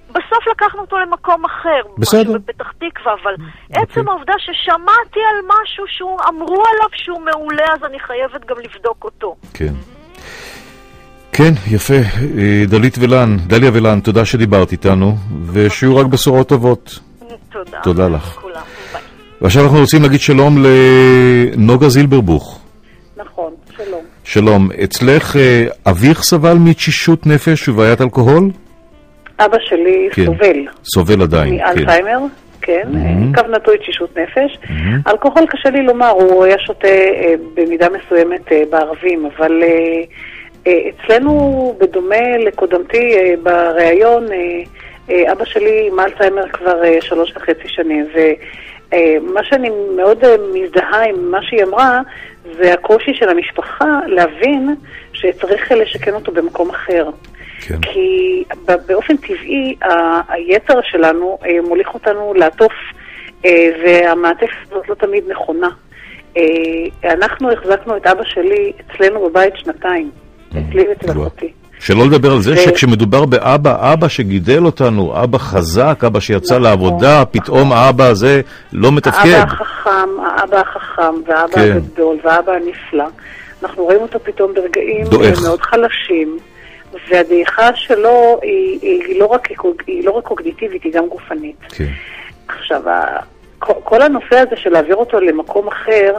בסוף לקחנו אותו למקום אחר. בסדר. משהו בפתח תקווה, אבל okay. עצם העובדה ששמעתי על משהו שהוא אמרו עליו שהוא מעולה, אז אני חייבת גם לבדוק אותו. כן. כן, יפה. דלית ולן, דליה ולן, תודה שדיברת איתנו, ושיהיו רק בשורות טובות. תודה. תודה לך. כולם. ביי. ועכשיו אנחנו רוצים להגיד שלום לנוגה זילברבוך. נכון, שלום. שלום. אצלך אביך סבל מתשישות נפש ובעיית אלכוהול? אבא שלי כן. סובל. סובל עדיין, כן. מאלצהיימר, כן. Mm-hmm. קו נטוי תשישות נפש. Mm-hmm. אלכוהול קשה לי לומר, הוא היה שותה אה, במידה מסוימת אה, בערבים, אבל אה, אה, אצלנו, בדומה לקודמתי אה, בראיון, אה, אה, אבא שלי עם אלצהיימר כבר אה, שלוש וחצי שנים, ומה שאני מאוד אה, מזדהה עם מה שהיא אמרה, זה הקושי של המשפחה להבין שצריך לשכן אותו במקום אחר. כן. כי באופן טבעי ה- היצר שלנו אה, מוליך אותנו לעטוף, אה, והמעטפת הזאת לא תמיד נכונה. אה, אנחנו החזקנו את אבא שלי אצלנו בבית שנתיים, אצלי ואצל אחותי. שלא לדבר על זה שכשמדובר באבא, אבא שגידל אותנו, אבא חזק, אבא שיצא לעבודה, פתאום האבא הזה לא מתפקד. האבא החכם, האבא החכם, והאבא הגדול, והאבא הנפלא. אנחנו רואים אותו פתאום ברגעים מאוד חלשים, והדעיכה שלו היא, היא, לא רק, היא לא רק קוגניטיבית, היא גם גופנית. כן. עכשיו, כל הנושא הזה של להעביר אותו למקום אחר,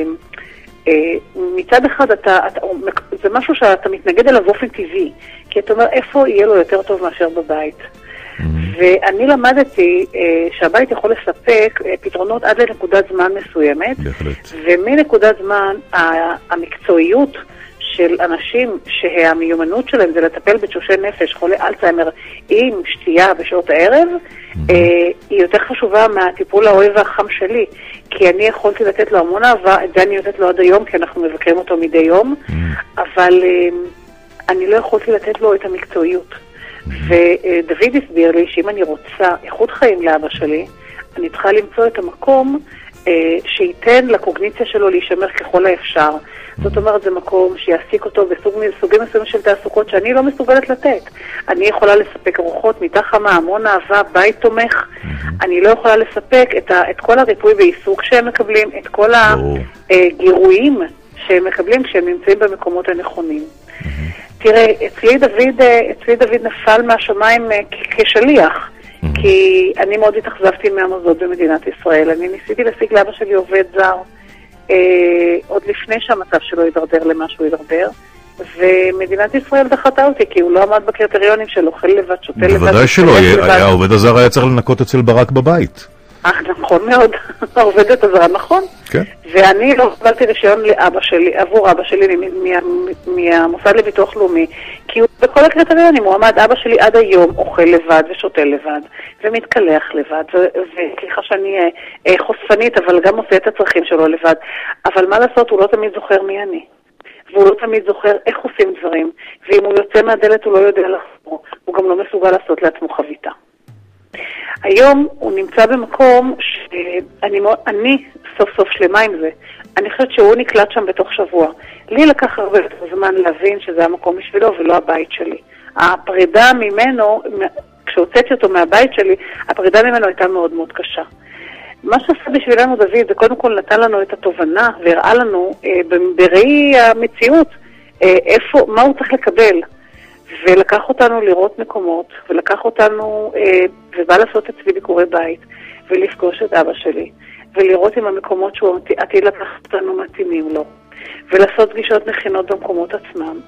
מצד אחד אתה, אתה, זה משהו שאתה מתנגד אליו באופן טבעי, כי אתה אומר איפה יהיה לו יותר טוב מאשר בבית. Mm-hmm. ואני למדתי שהבית יכול לספק פתרונות עד לנקודת זמן מסוימת, בהחלט. ומנקודת זמן המקצועיות של אנשים שהמיומנות שלהם זה לטפל בתשושי נפש, חולי אלצהיימר עם שתייה בשעות הערב, mm-hmm. אה, היא יותר חשובה מהטיפול האוהב והחם שלי, כי אני יכולתי לתת לו המון אהבה, את זה אני נותנת לו עד היום, כי אנחנו מבקרים אותו מדי יום, mm-hmm. אבל אה, אני לא יכולתי לתת לו את המקצועיות. Mm-hmm. ודוד הסביר לי שאם אני רוצה איכות חיים לאבא שלי, אני צריכה למצוא את המקום אה, שייתן לקוגניציה שלו להישמר ככל האפשר. זאת אומרת, זה מקום שיעסיק אותו בסוגים מסוימים של תעסוקות שאני לא מסוגלת לתת. אני יכולה לספק רוחות, מיטה חמה, המון אהבה, בית תומך. Mm-hmm. אני לא יכולה לספק את, ה, את כל הריפוי בעיסוק שהם מקבלים, את כל הגירויים שהם מקבלים כשהם נמצאים במקומות הנכונים. Mm-hmm. תראה, אצלי דוד, אצלי דוד נפל מהשמיים כשליח, mm-hmm. כי אני מאוד התאכזבתי מהמוסדות במדינת ישראל. אני ניסיתי להשיג לאבא שלי עובד זר, Uh, עוד לפני שהמצב שלו יידרדר למה שהוא יידרדר, ומדינת ישראל דחתה אותי, כי הוא לא עמד בקריטריונים של אוכל לבד, שותה לבד. בוודאי שלא, העובד הזר היה צריך לנקות אצל ברק בבית. אך נכון מאוד, העובדת הזרה, נכון. כן. ואני לא קיבלתי רישיון לאבא שלי, עבור אבא שלי מהמוסד לביטוח לאומי, כי הוא בכל הקריטריונים, הוא עמד, אבא שלי עד היום אוכל לבד ושותה לבד, ומתקלח לבד, וככה שאני חושפנית, אבל גם עושה את הצרכים שלו לבד. אבל מה לעשות, הוא לא תמיד זוכר מי אני. והוא לא תמיד זוכר איך עושים דברים, ואם הוא יוצא מהדלת הוא לא יודע לחזור, הוא גם לא מסוגל לעשות לעצמו חביתה. היום הוא נמצא במקום שאני אני סוף סוף שלמה עם זה. אני חושבת שהוא נקלט שם בתוך שבוע. לי לקח הרבה זמן להבין שזה המקום בשבילו ולא הבית שלי. הפרידה ממנו, כשהוצאתי אותו מהבית שלי, הפרידה ממנו הייתה מאוד מאוד קשה. מה שעשה בשבילנו דוד, זה קודם כל נתן לנו את התובנה והראה לנו אה, בראי המציאות אה, איפה, מה הוא צריך לקבל. ולקח אותנו לראות מקומות, ולקח אותנו, אה, ובא לעשות אצלי ביקורי בית, ולפגוש את אבא שלי, ולראות אם המקומות שהוא עתיד לקח אותנו מתאימים לו, ולעשות פגישות מכינות במקומות עצמם,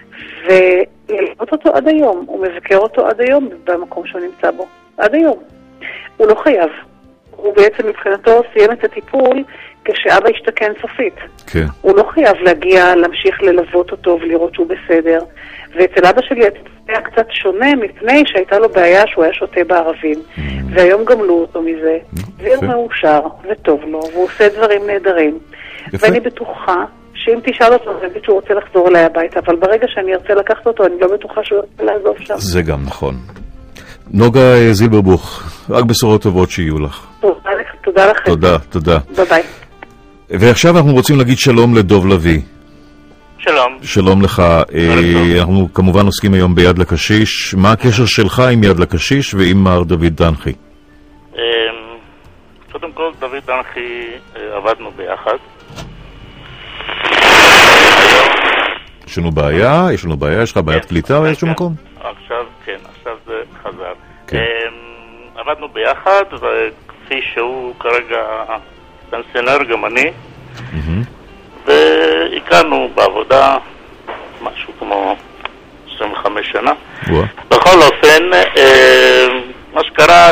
ולראות אותו עד היום. הוא מבקר אותו עד היום במקום שהוא נמצא בו, עד היום. הוא לא חייב. הוא בעצם מבחינתו סיים את הטיפול כשאבא השתכן סופית. כן. הוא לא חייב להגיע, להמשיך ללוות אותו ולראות שהוא בסדר. ואצל אבא שלי היה קצת שונה מפני שהייתה לו בעיה שהוא היה שותה בערבים. Mm. והיום גמלו אותו מזה. Mm. והוא מאושר וטוב לו, והוא עושה דברים נהדרים. יפה. ואני בטוחה שאם תשאל אותו, אני חושבת שהוא רוצה לחזור אליי הביתה, אבל ברגע שאני ארצה לקחת אותו, אני לא בטוחה שהוא רוצה לעזוב שם. זה גם נכון. נוגה זילברבוך, רק בשורות טובות שיהיו לך. תודה לכם. תודה, תודה. ביי ביי. ועכשיו אנחנו רוצים להגיד שלום לדוב לוי. שלום. שלום לך. אנחנו כמובן עוסקים היום ביד לקשיש. מה הקשר שלך עם יד לקשיש ועם מר דוד דנחי? קודם כל, דוד דנחי עבדנו ביחד. יש לנו בעיה? יש לנו בעיה? יש לך בעיית קליטה או איזשהו מקום? עכשיו, כן, עכשיו זה חזר. עבדנו ביחד, וכפי שהוא כרגע פנסיונר גם אני, והכרנו בעבודה משהו כמו עשרים וחמש שנה. בכל אופן, מה שקרה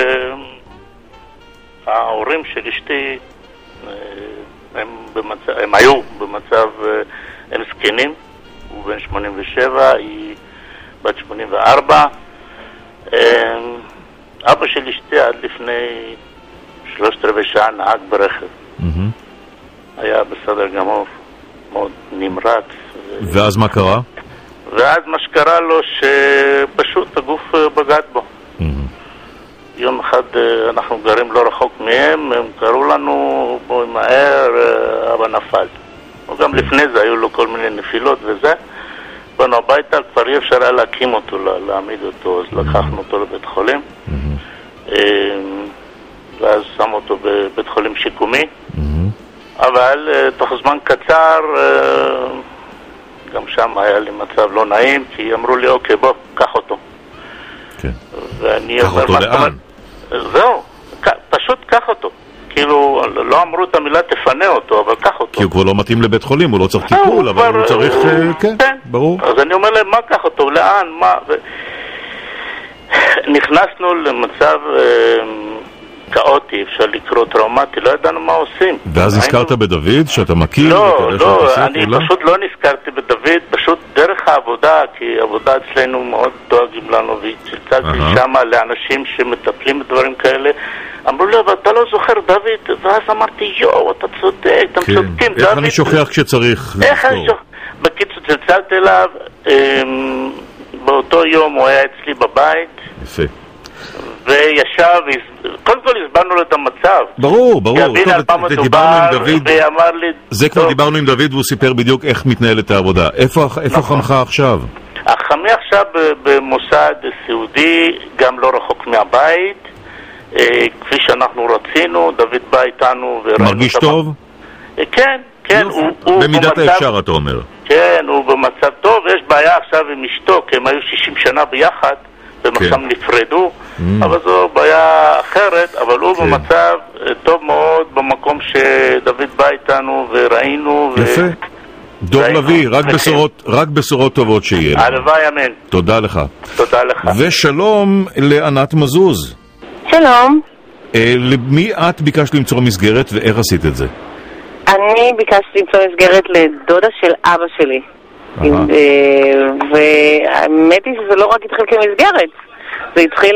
שההורים של אשתי הם, במצב, הם היו במצב, הם זקנים, הוא בן שמונים ושבע, היא בת שמונים וארבע. אבא של אשתי עד לפני שלושת רבעי שעה נהג ברכב. היה בסדר גמור, מאוד נמרץ. ואז מה קרה? ואז מה שקרה לו שפשוט הגוף בגד בו. יום אחד אנחנו גרים לא רחוק מהם, הם קראו לנו בואי מהר, אבא נפל. וגם לפני זה היו לו כל מיני נפילות וזה. באנו הביתה, כבר אי אפשר היה להקים אותו, להעמיד אותו, אז לקחנו אותו לבית חולים. ואז שם אותו בבית חולים שיקומי. אבל תוך זמן קצר גם שם היה לי מצב לא נעים, כי אמרו לי אוקיי בוא, קח אותו. קח אותו לאן? זהו, פשוט קח אותו. כאילו, לא אמרו את המילה תפנה אותו, אבל קח אותו. כי הוא כבר לא מתאים לבית חולים, הוא לא צריך טיפול, אבל הוא צריך, כן, ברור. אז אני אומר להם, מה קח אותו, לאן, מה? נכנסנו למצב כאוטי, אפשר לקרוא טראומטי, לא ידענו מה עושים. ואז נזכרת בדוד, שאתה מכיר? לא, לא, אני פשוט לא נזכרתי בדוד, פשוט דרך העבודה, כי העבודה אצלנו מאוד דואגים לנו, והצלצלתי שמה לאנשים שמטפלים בדברים כאלה, אמרו לי, אבל אתה לא זוכר דוד, ואז אמרתי, יואו, אתה צודק, אתם צודקים, דוד. איך אני שוכח כשצריך לזכור? בקיצור, צלצלתי אליו, באותו יום הוא היה אצלי בבית. יפה. וישב, קודם כל הסברנו לו את המצב. ברור, ברור. דיברנו עם דוד. זה כבר דיברנו עם דוד והוא סיפר בדיוק איך מתנהלת העבודה. איפה חמך עכשיו? החמי עכשיו במוסד סיעודי, גם לא רחוק מהבית, כפי שאנחנו רצינו. דוד בא איתנו. מרגיש טוב? כן, כן. במידת האפשר אתה אומר. כן, הוא במצב טוב. יש בעיה עכשיו עם אשתו, כי הם היו שישים שנה ביחד. במצב נפרדו, אבל זו בעיה אחרת, אבל הוא במצב טוב מאוד במקום שדוד בא איתנו וראינו. יפה. דוב לוי, רק בשורות טובות שיהיה. הלוואי, אמן. תודה לך. תודה לך. ושלום לענת מזוז. שלום. למי את ביקשת למצוא מסגרת ואיך עשית את זה? אני ביקשתי למצוא מסגרת לדודה של אבא שלי. והאמת היא שזה לא רק התחיל כמסגרת, זה התחיל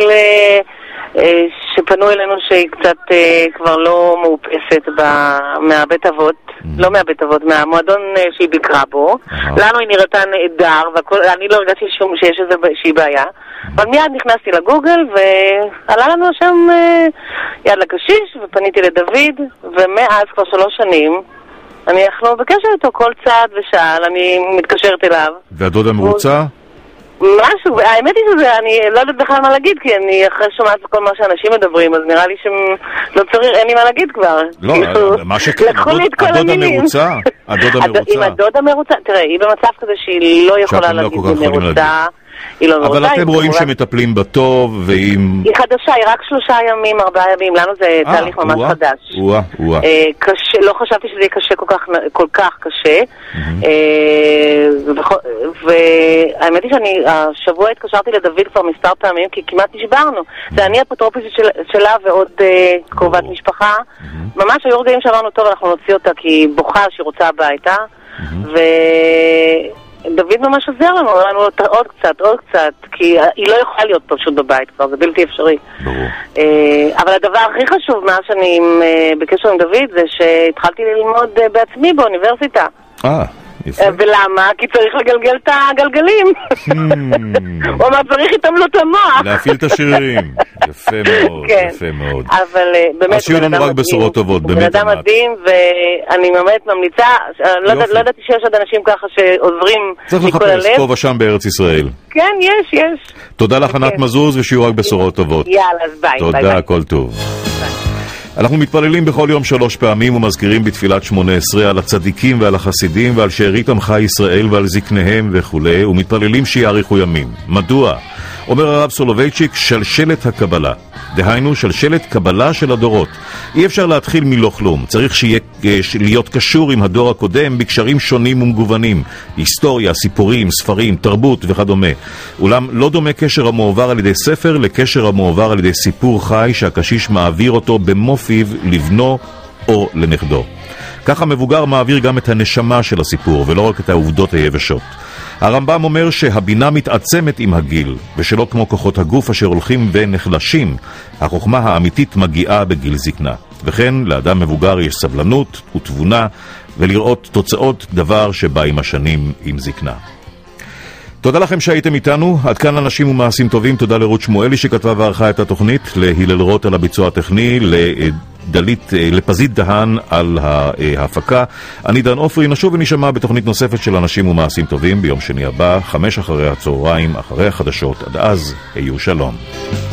שפנו אלינו שהיא קצת כבר לא מאופסת מהבית אבות, לא מהבית אבות, מהמועדון שהיא ביקרה בו. לנו היא נראתה נהדר, ואני לא הרגשתי שיש איזושהי בעיה, אבל מיד נכנסתי לגוגל ועלה לנו שם יד לקשיש ופניתי לדוד, ומאז כבר שלוש שנים אני אנחנו בקשר איתו כל צעד ושעל, אני מתקשרת אליו. והדודה מרוצה? משהו, האמת היא שזה, אני לא יודעת בכלל מה להגיד, כי אני אחרי שומעת כל מה שאנשים מדברים, אז נראה לי שלא צריך, אין לי מה להגיד כבר. לא, מה שכן, הדודה מרוצה, הדודה מרוצה. אם הדודה מרוצה, תראה, היא במצב כזה שהיא לא יכולה להגיד מרוצה. אבל אתם רואים שמטפלים בטוב ועם... היא חדשה, היא רק שלושה ימים, ארבעה ימים, לנו זה תהליך ממש חדש. וואה, וואה. לא חשבתי שזה יהיה קשה כל כך קשה. והאמת היא שאני השבוע התקשרתי לדוד כבר מספר פעמים, כי כמעט נשברנו. זה אני אפוטרופוסית שלה ועוד קרובת משפחה. ממש היו רגעים שאמרנו, טוב, אנחנו נוציא אותה, כי היא בוכה שהיא רוצה הביתה. ו... דוד ממש עוזר לנו, אמר לנו עוד קצת, עוד קצת, כי היא לא יכולה להיות פשוט בבית כבר, זה בלתי אפשרי. ברור. אבל הדבר הכי חשוב מאז שאני בקשר עם דוד זה שהתחלתי ללמוד בעצמי באוניברסיטה. אה, ולמה? כי צריך לגלגל את הגלגלים. הוא אמר, צריך איתם לו את המוח. להפעיל את השרירים. יפה מאוד, יפה מאוד. אבל באמת... אז שיהיו לנו רק בשורות טובות, באמת. בן אדם מדהים, ואני באמת ממליצה, לא ידעתי שיש עוד אנשים ככה שעוזרים צריך לחפש, פה ושם בארץ ישראל. כן, יש, יש. תודה לך ענת מזוז, ושיהיו רק בשורות טובות. יאללה, אז ביי. תודה, הכל טוב. אנחנו מתפללים בכל יום שלוש פעמים ומזכירים בתפילת שמונה עשרה על הצדיקים ועל החסידים ועל שארית עמך ישראל ועל זקניהם וכו', ומתפללים שיאריכו ימים. מדוע? אומר הרב סולובייצ'יק, שלשלת הקבלה. דהיינו, שלשלת קבלה של הדורות. אי אפשר להתחיל מלא כלום. צריך שיהיה, להיות קשור עם הדור הקודם בקשרים שונים ומגוונים. היסטוריה, סיפורים, ספרים, תרבות וכדומה. אולם לא דומה קשר המועבר על ידי ספר לקשר המועבר על ידי סיפור חי שהקשיש מעביר אותו במו פיו לבנו או לנכדו. ככה מבוגר מעביר גם את הנשמה של הסיפור ולא רק את העובדות היבשות. הרמב"ם אומר שהבינה מתעצמת עם הגיל, ושלא כמו כוחות הגוף אשר הולכים ונחלשים, החוכמה האמיתית מגיעה בגיל זקנה. וכן, לאדם מבוגר יש סבלנות ותבונה, ולראות תוצאות דבר שבא עם השנים עם זקנה. תודה לכם שהייתם איתנו, עד כאן אנשים ומעשים טובים. תודה לרות שמואלי שכתבה וערכה את התוכנית, להילל רוט על הביצוע הטכני, לדלית, לפזית דהן על ההפקה. אני דן אופרי, נשוב ונשמע בתוכנית נוספת של אנשים ומעשים טובים ביום שני הבא, חמש אחרי הצהריים, אחרי החדשות. עד אז, היו שלום.